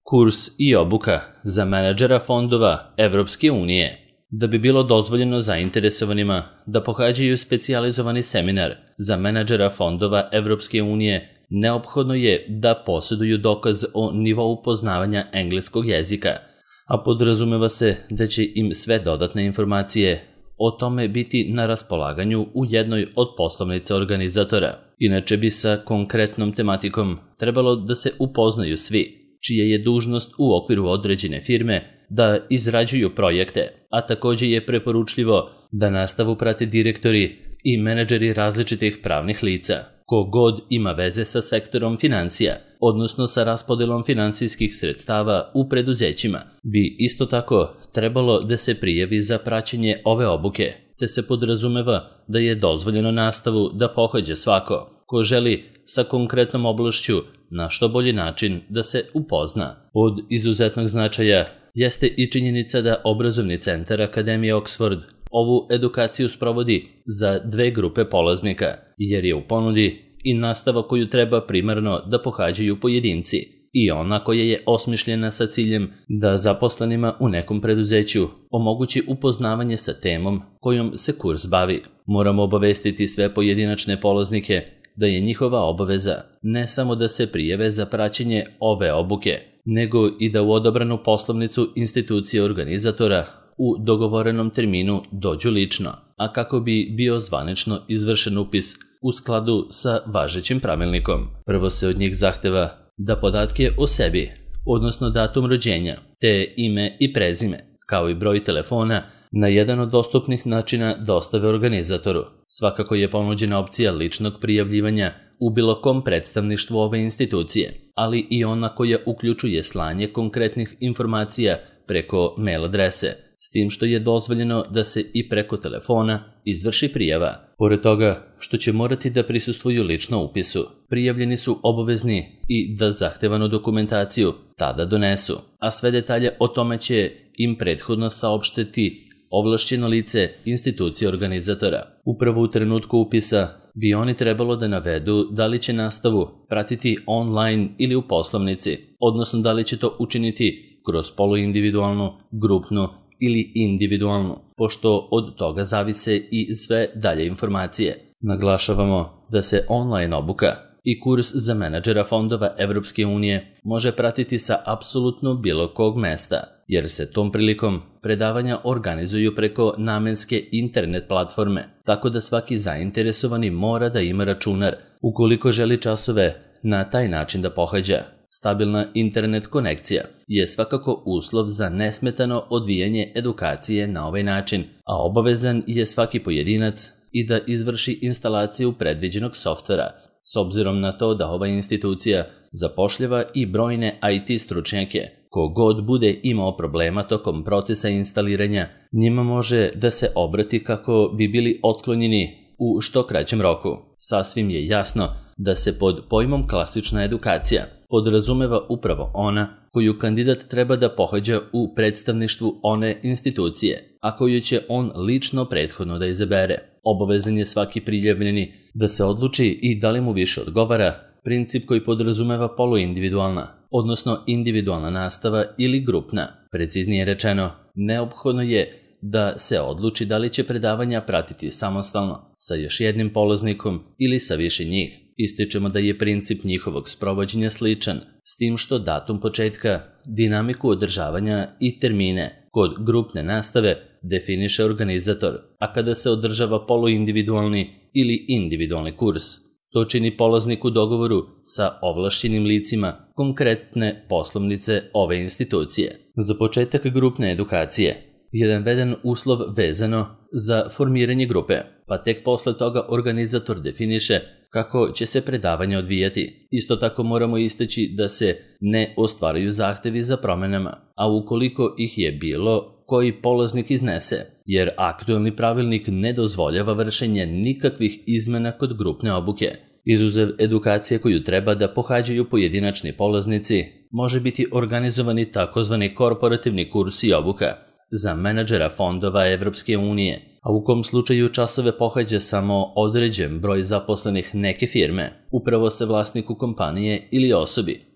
Kurs i obuka za menadžera fondova Evropske unije. Da bi bilo dozvoljeno zainteresovanima da pohađaju specijalizovani seminar za menadžera fondova Evropske unije, neophodno je da posjeduju dokaz o nivou poznavanja engleskog jezika, a podrazumeva se da će im sve dodatne informacije o tome biti na raspolaganju u jednoj od poslovnica organizatora. Inače bi sa konkretnom tematikom trebalo da se upoznaju svi, čija je dužnost u okviru određene firme da izrađuju projekte, a također je preporučljivo da nastavu prate direktori i menadžeri različitih pravnih lica. Ko god ima veze sa sektorom financija, odnosno sa raspodelom finansijskih sredstava u preduzećima, bi isto tako trebalo da se prijavi za praćenje ove obuke, te se podrazumeva da je dozvoljeno nastavu da pohađa svako ko želi sa konkretnom oblašću na što bolji način da se upozna. Od izuzetnog značaja jeste i činjenica da obrazovni centar Akademije Oxford ovu edukaciju sprovodi za dve grupe polaznika, jer je u ponudi i nastava koju treba primarno da pohađaju pojedinci i ona koja je osmišljena sa ciljem da zaposlenima u nekom preduzeću omogući upoznavanje sa temom kojom se kurs bavi. Moramo obavestiti sve pojedinačne polaznike da je njihova obaveza ne samo da se prijave za praćenje ove obuke, nego i da u odabranu poslovnicu institucije organizatora u dogovorenom terminu dođu lično, a kako bi bio zvanično izvršen upis u skladu sa važećim pravilnikom. Prvo se od njih zahteva da podatke o sebi, odnosno datum rođenja, te ime i prezime, kao i broj telefona, na jedan od dostupnih načina dostave organizatoru. Svakako je ponuđena opcija ličnog prijavljivanja u bilo kom predstavništvu ove institucije, ali i ona koja uključuje slanje konkretnih informacija preko mail adrese, s tim što je dozvoljeno da se i preko telefona izvrši prijava. Pored toga što će morati da prisustvuju lično upisu, prijavljeni su obavezni i da zahtevanu dokumentaciju tada donesu, a sve detalje o tome će im prethodno saopštiti ovlašćeno lice institucije organizatora. Upravo u trenutku upisa bi oni trebalo da navedu da li će nastavu pratiti online ili u poslovnici, odnosno da li će to učiniti kroz poluindividualnu, grupnu ili individualnu, pošto od toga zavise i sve dalje informacije. Naglašavamo da se online obuka i kurs za menadžera fondova Evropske unije može pratiti sa apsolutno bilo kog mesta, jer se tom prilikom predavanja organizuju preko namenske internet platforme, tako da svaki zainteresovani mora da ima računar ukoliko želi časove na taj način da pohađa. Stabilna internet konekcija je svakako uslov za nesmetano odvijanje edukacije na ovaj način, a obavezan je svaki pojedinac i da izvrši instalaciju predviđenog softvera, s obzirom na to da ova institucija zapošljava i brojne IT stručnjake. Kogod bude imao problema tokom procesa instaliranja, njima može da se obrati kako bi bili otklonjeni u što kraćem roku. Sasvim je jasno da se pod pojmom klasična edukacija podrazumeva upravo ona koju kandidat treba da pohađa u predstavništvu one institucije, a koju će on lično prethodno da izabere. Obavezan je svaki prijavljeni da se odluči i da li mu više odgovara princip koji podrazumeva poluindividualna, odnosno individualna nastava ili grupna. Preciznije rečeno, neophodno je da se odluči da li će predavanja pratiti samostalno, sa još jednim polaznikom ili sa više njih. Ističemo da je princip njihovog sprovođenja sličan, s tim što datum početka, dinamiku održavanja i termine kod grupne nastave definiše organizator, a kada se održava poluindividualni ili individualni kurs, to čini polaznik u dogovoru sa ovlašćenim licima konkretne poslovnice ove institucije. Za početak grupne edukacije je naveden uslov vezano za formiranje grupe, pa tek posle toga organizator definiše kako će se predavanje odvijati. Isto tako moramo istaći da se ne ostvaraju zahtevi za promenama, a ukoliko ih je bilo, koji polaznik iznese, jer aktuelni pravilnik ne dozvoljava vršenje nikakvih izmena kod grupne obuke. Izuzev edukacije koju treba da pohađaju pojedinačni polaznici, može biti organizovani takozvani korporativni kurs i obuka za menadžera fondova Evropske unije, a u kom slučaju časove pohađa samo određen broj zaposlenih neke firme. Upravo se vlasniku kompanije ili osobi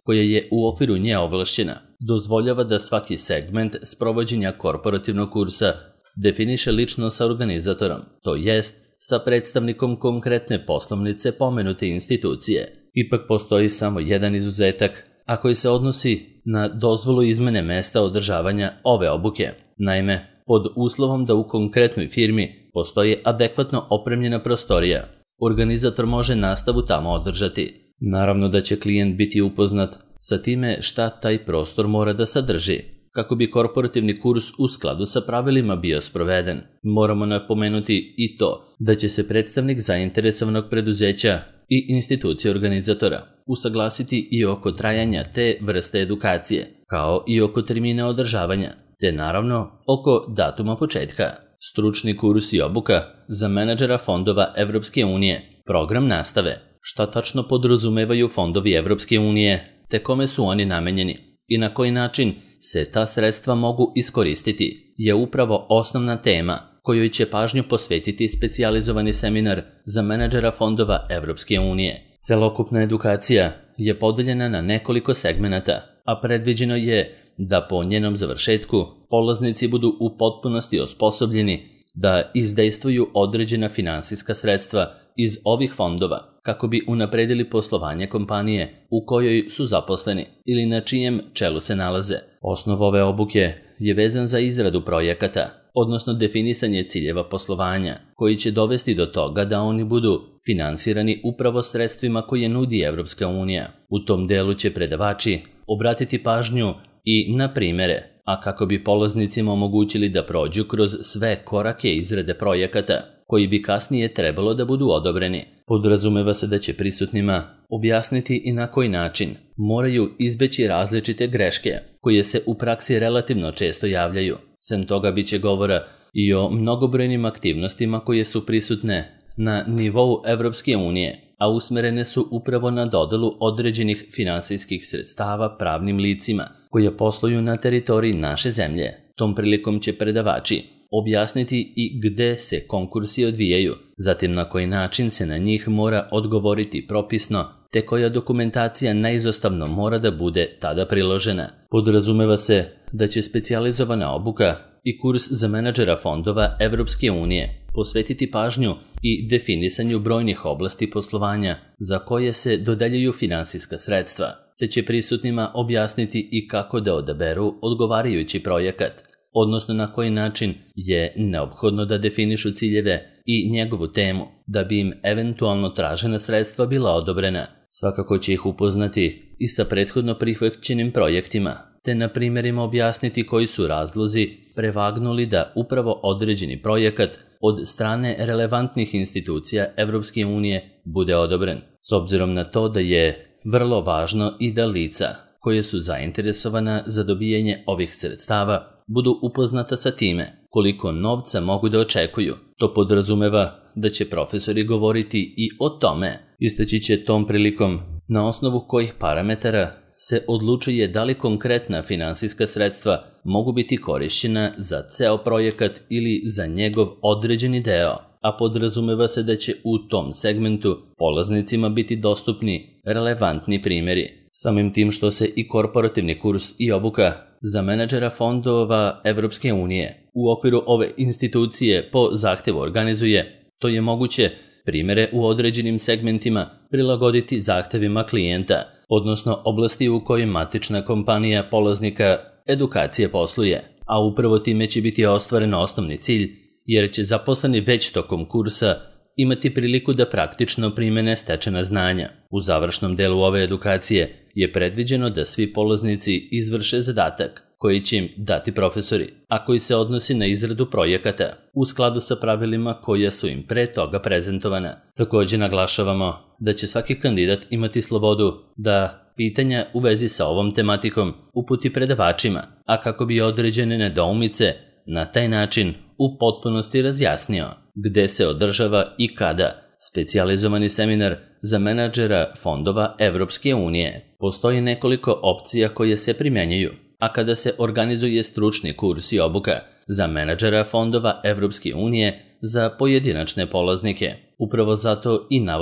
koja je u okviru nje ovlašćena, dozvoljava da svaki segment sprovođenja korporativnog kursa definiše lično sa organizatorom, to jest sa predstavnikom konkretne poslovnice pomenute institucije. Ipak postoji samo jedan izuzetak, a koji se odnosi na dozvolu izmene mesta održavanja ove obuke. Naime, pod uslovom da u konkretnoj firmi postoji adekvatno opremljena prostorija, organizator može nastavu tamo održati. Naravno da će klijent biti upoznat sa time šta taj prostor mora da sadrži, kako bi korporativni kurs u skladu sa pravilima bio sproveden. Moramo napomenuti i to da će se predstavnik zainteresovanog preduzeća i institucije organizatora usaglasiti i oko trajanja te vrste edukacije, kao i oko termina održavanja, te naravno oko datuma početka. Stručni kurs i obuka za menadžera fondova Evropske unije, program nastave, šta tačno podrazumevaju fondovi Evropske unije, te kome su oni namenjeni i na koji način se ta sredstva mogu iskoristiti, je upravo osnovna tema kojoj će pažnju posvetiti specijalizovani seminar za menadžera fondova Evropske unije. Celokupna edukacija je podeljena na nekoliko segmenata, a predviđeno je da po njenom završetku polaznici budu u potpunosti osposobljeni da izdejstvuju određena finansijska sredstva iz ovih fondova kako bi unapredili poslovanje kompanije u kojoj su zaposleni ili na čijem čelu se nalaze. Osnov ove obuke je vezan za izradu projekata, odnosno definisanje ciljeva poslovanja, koji će dovesti do toga da oni budu finansirani upravo sredstvima koje nudi Evropska unija. U tom delu će predavači obratiti pažnju i na primere, a kako bi polaznicima omogućili da prođu kroz sve korake izrade projekata, koji bi kasnije trebalo da budu odobreni. Podrazumeva se da će prisutnima objasniti i na koji način moraju izbeći različite greške, koje se u praksi relativno često javljaju. Sem toga biće govora i o mnogobrojnim aktivnostima koje su prisutne na nivou Evropske unije, a usmerene su upravo na dodelu određenih finansijskih sredstava pravnim licima koje posluju na teritoriji naše zemlje. Tom prilikom će predavači objasniti i gde se konkursi odvijaju, zatim na koji način se na njih mora odgovoriti propisno, te koja dokumentacija neizostavno mora da bude tada priložena. Podrazumeva se da će specijalizovana obuka i kurs za menadžera fondova Evropske unije posvetiti pažnju i definisanju brojnih oblasti poslovanja za koje se dodeljuju finansijska sredstva, te će prisutnima objasniti i kako da odaberu odgovarajući projekat, odnosno na koji način je neophodno da definišu ciljeve i njegovu temu, da bi im eventualno tražena sredstva bila odobrena. Svakako će ih upoznati i sa prethodno prihvaćenim projektima, te na primjerima objasniti koji su razlozi prevagnuli da upravo određeni projekat od strane relevantnih institucija Evropske unije bude odobren, s obzirom na to da je vrlo važno i da lica koje su zainteresovana za dobijanje ovih sredstava budu upoznata sa time koliko novca mogu da očekuju. To podrazumeva da će profesori govoriti i o tome, istaći će tom prilikom na osnovu kojih parametara se odlučuje da li konkretna finansijska sredstva mogu biti korišćena za ceo projekat ili za njegov određeni deo, a podrazumeva se da će u tom segmentu polaznicima biti dostupni relevantni primjeri. Samim tim što se i korporativni kurs i obuka za menadžera fondova Evropske unije u okviru ove institucije po zahtevu organizuje, to je moguće primjere u određenim segmentima prilagoditi zahtevima klijenta, odnosno oblasti u kojoj matična kompanija polaznika edukacije posluje, a upravo time će biti ostvaren osnovni cilj, jer će zaposleni već tokom kursa imati priliku da praktično primene stečena znanja. U završnom delu ove edukacije je predviđeno da svi polaznici izvrše zadatak koji će im dati profesori, a koji se odnosi na izradu projekata u skladu sa pravilima koja su im pre toga prezentovana. Također naglašavamo da će svaki kandidat imati slobodu da pitanja u vezi sa ovom tematikom uputi predavačima, a kako bi određene nedoumice na taj način u potpunosti razjasnio. Gde se održava i kada specijalizovani seminar za menadžera fondova Evropske unije? Postoji nekoliko opcija koje se primjenjuju, a kada se organizuje stručni kurs i obuka za menadžera fondova Evropske unije za pojedinačne polaznike. Upravo zato i navodimo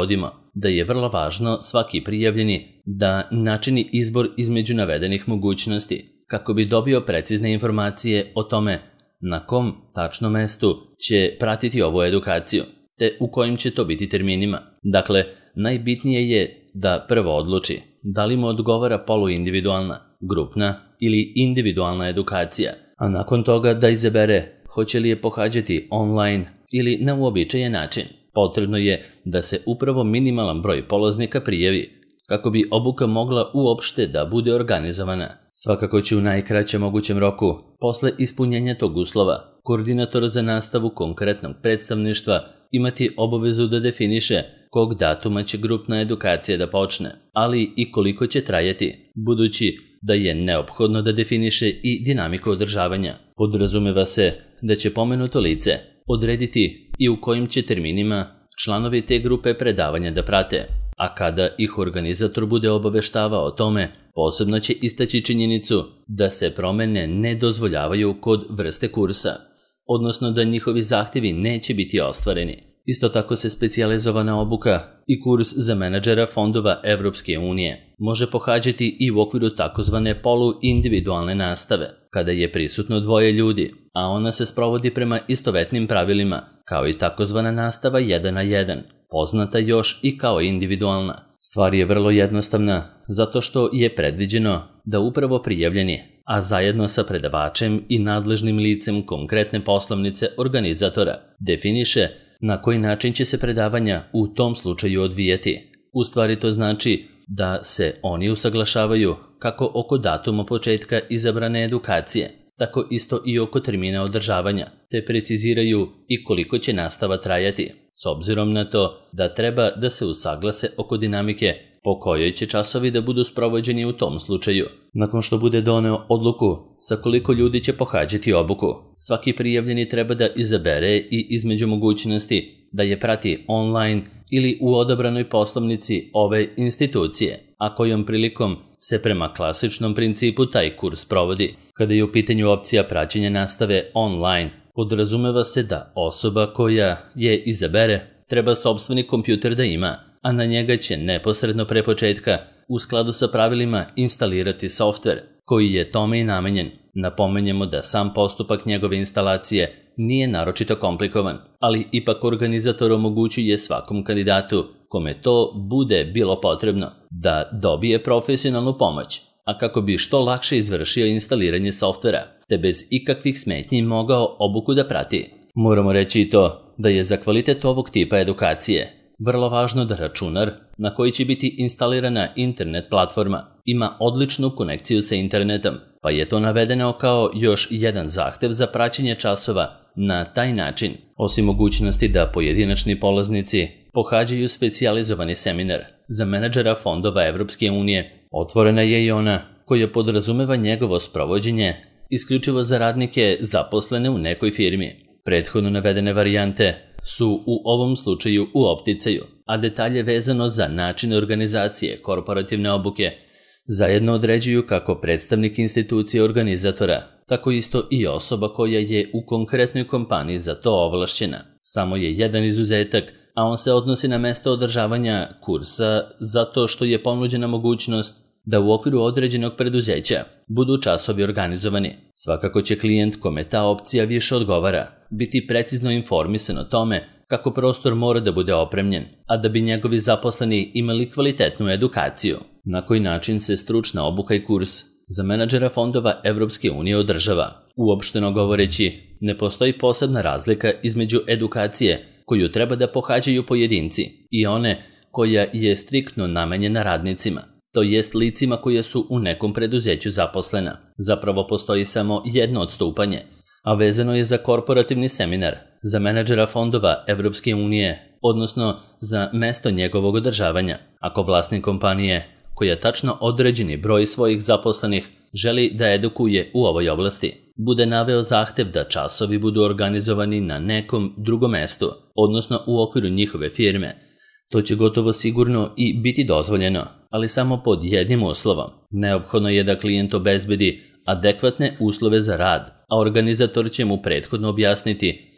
da je vrlo važno svaki prijavljeni da načini izbor između navedenih mogućnosti kako bi dobio precizne informacije o tome na kom tačno mestu će pratiti ovu edukaciju, te u kojim će to biti terminima. Dakle, najbitnije je da prvo odluči da li mu odgovara poluindividualna, grupna ili individualna edukacija, a nakon toga da izabere hoće li je pohađati online ili na uobičajen način. Potrebno je da se upravo minimalan broj polaznika prijavi kako bi obuka mogla uopšte da bude organizovana. Svakako će u najkraćem mogućem roku, posle ispunjenja tog uslova, koordinator za nastavu konkretnog predstavništva imati obavezu da definiše kog datuma će grupna edukacija da počne, ali i koliko će trajati, budući da je neophodno da definiše i dinamiku održavanja. Podrazumeva se da će pomenuto lice odrediti i u kojim će terminima članovi te grupe predavanja da prate, a kada ih organizator bude obaveštavao o tome, posebno će istaći činjenicu da se promene ne dozvoljavaju kod vrste kursa, odnosno da njihovi zahtjevi neće biti ostvareni. Isto tako se specijalizovana obuka i kurs za menadžera fondova Evropske unije može pohađati i u okviru takozvane poluindividualne nastave, kada je prisutno dvoje ljudi, a ona se sprovodi prema istovetnim pravilima, kao i takozvana nastava 1 na 1, poznata još i kao individualna. Stvar je vrlo jednostavna, zato što je predviđeno da upravo prijavljeni, a zajedno sa predavačem i nadležnim licem konkretne poslovnice organizatora, definiše na koji način će se predavanja u tom slučaju odvijeti. U stvari to znači da se oni usaglašavaju kako oko datuma početka izabrane edukacije, tako isto i oko termina održavanja, te preciziraju i koliko će nastava trajati, s obzirom na to da treba da se usaglase oko dinamike po kojoj će časovi da budu sprovođeni u tom slučaju. Nakon što bude doneo odluku sa koliko ljudi će pohađati obuku, svaki prijavljeni treba da izabere i između mogućnosti da je prati online ili u odabranoj poslovnici ove institucije, a kojom prilikom se prema klasičnom principu taj kurs provodi. Kada je u pitanju opcija praćenja nastave online, podrazumeva se da osoba koja je izabere treba sopstveni kompjuter da ima, a na njega će neposredno pre početka u skladu sa pravilima instalirati softver koji je tome i namenjen. Napomenjemo da sam postupak njegove instalacije nije naročito komplikovan, ali ipak organizator omogućuje svakom kandidatu kome to bude bilo potrebno da dobije profesionalnu pomoć, a kako bi što lakše izvršio instaliranje softvera, te bez ikakvih smetnji mogao obuku da prati. Moramo reći i to da je za kvalitet ovog tipa edukacije vrlo važno da računar na koji će biti instalirana internet platforma ima odličnu konekciju sa internetom, pa je to navedeno kao još jedan zahtev za praćenje časova na taj način. Osim mogućnosti da pojedinačni polaznici pohađaju specijalizovani seminar za menadžera fondova Evropske unije, otvorena je i ona koja podrazumeva njegovo sprovođenje isključivo za radnike zaposlene u nekoj firmi. Prethodno navedene varijante su u ovom slučaju u opticaju, a detalje vezano za način organizacije korporativne obuke zajedno određuju kako predstavnik institucije organizatora, tako isto i osoba koja je u konkretnoj kompaniji za to ovlašćena. Samo je jedan izuzetak, a on se odnosi na mesto održavanja kursa zato što je ponuđena mogućnost da u okviru određenog preduzeća budu časovi organizovani. Svakako će klijent kome ta opcija više odgovara biti precizno informisan o tome kako prostor mora da bude opremljen, a da bi njegovi zaposleni imali kvalitetnu edukaciju. Na koji način se stručna obuka i kurs za menadžera fondova Evropske unije održava? Uopšteno govoreći, ne postoji posebna razlika između edukacije koju treba da pohađaju pojedinci i one koja je striktno namenjena radnicima, to jest licima koja su u nekom preduzeću zaposlena. Zapravo postoji samo jedno odstupanje, a vezano je za korporativni seminar za menadžera fondova Evropske unije, odnosno za mesto njegovog održavanja. Ako vlasnik kompanije, koja tačno određeni broj svojih zaposlenih želi da edukuje u ovoj oblasti, bude naveo zahtev da časovi budu organizovani na nekom drugom mestu, odnosno u okviru njihove firme, to će gotovo sigurno i biti dozvoljeno, ali samo pod jednim uslovom. Neophodno je da klijent obezbedi adekvatne uslove za rad, a organizator će mu prethodno objasniti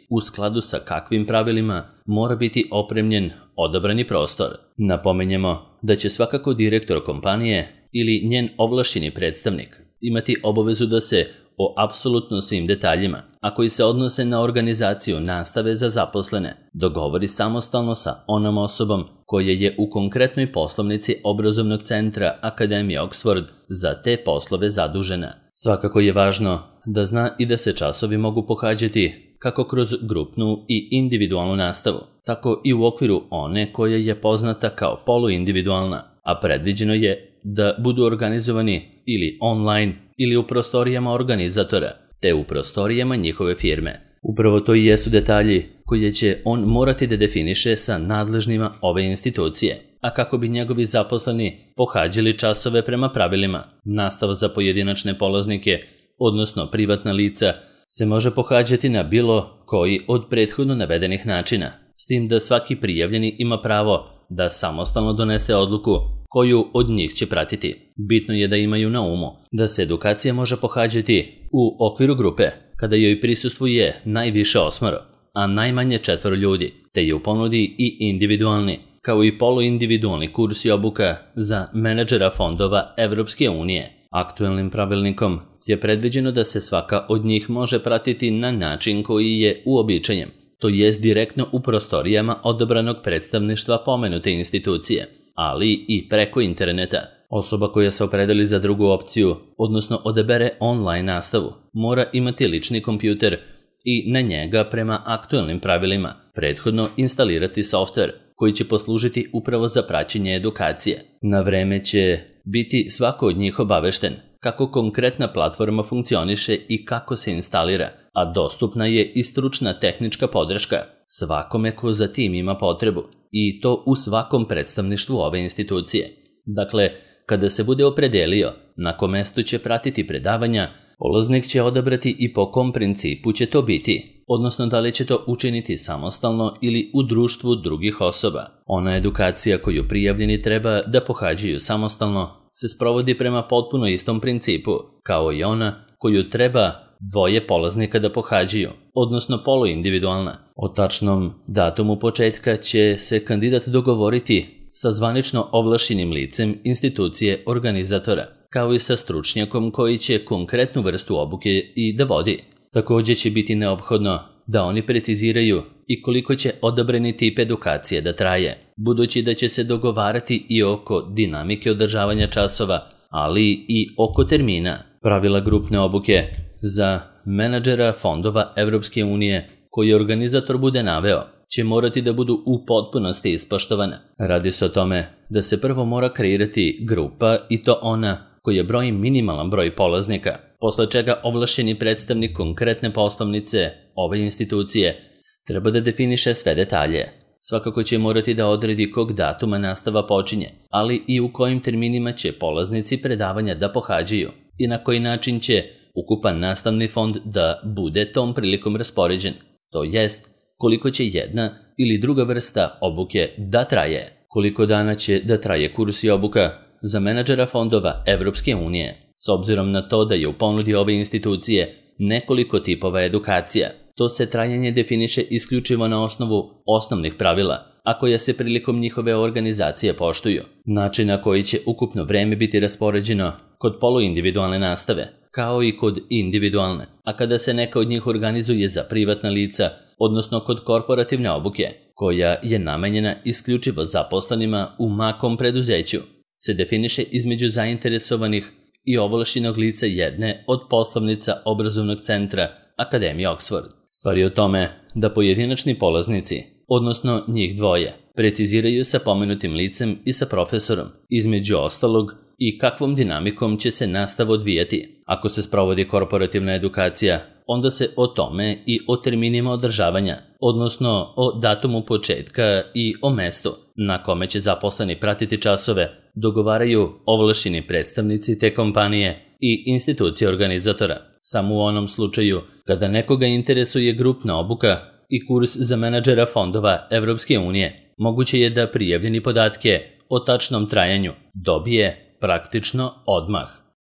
u skladu sa kakvim pravilima mora biti opremljen odabrani prostor. Napominjemo da će svakako direktor kompanije ili njen ovlašćeni predstavnik imati obavezu da se o apsolutno svim detaljima, a koji se odnose na organizaciju nastave za zaposlene, dogovori samostalno sa onom osobom koja je u konkretnoj poslovnici obrazovnog centra Akademije Oxford za te poslove zadužena. Svakako je važno da zna i da se časovi mogu pohađati kako kroz grupnu i individualnu nastavu, tako i u okviru one koja je poznata kao poluindividualna, a predviđeno je da budu organizovani ili online ili u prostorijama organizatora, te u prostorijama njihove firme. Upravo to i jesu detalji koje će on morati da definiše sa nadležnima ove institucije, a kako bi njegovi zaposleni pohađali časove prema pravilima. Nastava za pojedinačne polaznike, odnosno privatna lica, se može pohađati na bilo koji od prethodno navedenih načina, s tim da svaki prijavljeni ima pravo da samostalno donese odluku koju od njih će pratiti. Bitno je da imaju na umu da se edukacija može pohađati u okviru grupe, kada joj prisustvuje najviše 8, a najmanje 4 ljudi, te je u ponudi i individualni, kao i poluindividualni kurs i obuka za menadžera fondova Evropske unije. Aktuelnim pravilnikom je predviđeno da se svaka od njih može pratiti na način koji je uobičajen, to jest direktno u prostorijama odabranog predstavništva pomenute institucije, ali i preko interneta. Osoba koja se opredeli za drugu opciju, odnosno odabere online nastavu, mora imati lični kompjuter i na njega prema aktuelnim pravilima prethodno instalirati softver koji će poslužiti upravo za praćenje edukacije. Na vreme će biti svako od njih obavešten kako konkretna platforma funkcioniše i kako se instalira, a dostupna je i stručna tehnička podrška svakome ko za tim ima potrebu, i to u svakom predstavništvu ove institucije. Dakle, kada se bude opredelio na kom mestu će pratiti predavanja, polaznik će odabrati i po kom principu će to biti, odnosno da li će to učiniti samostalno ili u društvu drugih osoba. Ona edukacija koju prijavljeni treba da pohađaju samostalno se sprovodi prema potpuno istom principu, kao i ona koju treba 2 polaznika da pohađaju, odnosno poluindividualna. O tačnom datumu početka će se kandidat dogovoriti sa zvanično ovlašćenim licem institucije organizatora, kao i sa stručnjakom koji će konkretnu vrstu obuke i da vodi. Također će biti neophodno da oni preciziraju i koliko će odabrani tip edukacije da traje, budući da će se dogovarati i oko dinamike održavanja časova, ali i oko termina. Pravila grupne obuke za menadžera fondova Evropske unije koji organizator bude naveo će morati da budu u potpunosti ispoštovane. Radi se o tome da se prvo mora kreirati grupa, i to ona koja broji minimalan broj polaznika, posle čega ovlašćeni predstavnik konkretne poslovnice ove institucije treba da definiše sve detalje. Svakako će morati da odredi kog datuma nastava počinje, ali i u kojim terminima će polaznici predavanja da pohađaju i na koji način će ukupan nastavni fond da bude tom prilikom raspoređen, to jest koliko će jedna ili druga vrsta obuke da traje, koliko dana će da traje kurs i obuka za menadžera fondova Evropske unije. S obzirom na to da je u ponudi ove institucije nekoliko tipova edukacija, to se trajanje definiše isključivo na osnovu osnovnih pravila, a koja se prilikom njihove organizacije poštuju. Način na koji će ukupno vreme biti raspoređeno kod poluindividualne nastave, kao i kod individualne, a kada se neka od njih organizuje za privatna lica, odnosno kod korporativne obuke, koja je namenjena isključivo zaposlenima u makom preduzeću, se definiše između zainteresovanih i ovlašćenog lica jedne od poslovnica obrazovnog centra Akademije Oxford. Stvar je o tome da pojedinačni polaznici, odnosno njih 2, preciziraju sa pomenutim licem i sa profesorom, između ostalog i kakvom dinamikom će se nastava odvijati. Ako se sprovodi korporativna edukacija, onda se o tome i o terminima održavanja, odnosno o datumu početka i o mestu na kome će zaposleni pratiti časove, dogovaraju ovlašćeni predstavnici te kompanije i institucije organizatora. Samo u onom slučaju kada nekoga interesuje grupna obuka i kurs za menadžera fondova Evropske unije, moguće je da prijavljeni podatke o tačnom trajanju dobije praktično odmah.